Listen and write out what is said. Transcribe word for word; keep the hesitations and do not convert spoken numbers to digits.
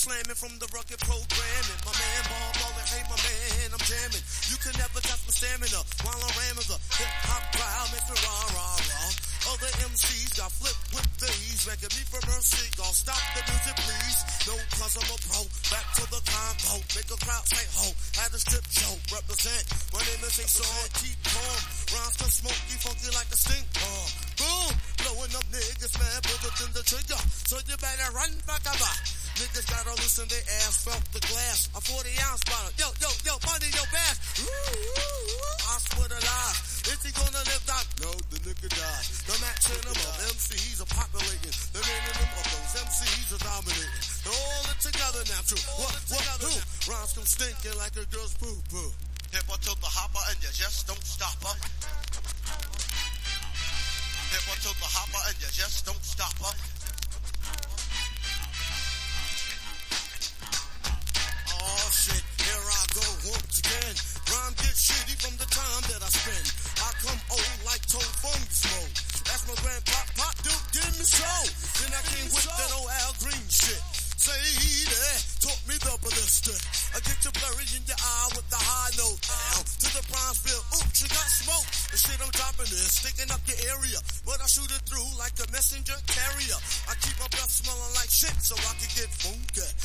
slamming from the rugged programming. My man, Bob, all that, hey, my man, I'm jamming. You can never touch my stamina while I'm ramming the hip-hop crowd. Makes me rah, rah, rah. Other M Cs got flipped with these, begging me for mercy. Gonna stop the music, please. No, cause I'm a pro. Back to the combo. Make a crowd say ho. Had a strip show. Represent. My name is A-Saw. Keep calm. Rhymes so smoky, funky like a stink bomb. Boom. Blowing up niggas, man. Bullets in the trigger. So you better run back about. Niggas gotta loosen their ass. Felt the glass. A forty ounce bottle. Yo, yo, yo. Money, yo, bass. Ooh, ooh, ooh. I swear to lie. Is he gonna live down? No, the nigga died. The maximum of M Cs are populating. The minimum of those M Cs are dominating. They're all in together now, true. What, what, who? Rhymes come stinking like a girl's poo-poo. Hip her to the hopper and you just don't stop her. Hip her to the hopper and you just don't stop her. Oh shit, here I go once again. Rhyme gets shitty from the time that I spend. I come old like Toe Fungus mode. That's my grandpa, pop, dude, give me soul. Then I came with that old Al Green shit. Say that, taught me the ballistic. I get you blurry in your eye with the high note. Down to the Bronzeville, oops, you got smoke. The shit I'm dropping is sticking up your area, but I shoot it through like a messenger carrier. I keep my breath smelling like shit so I can get funky.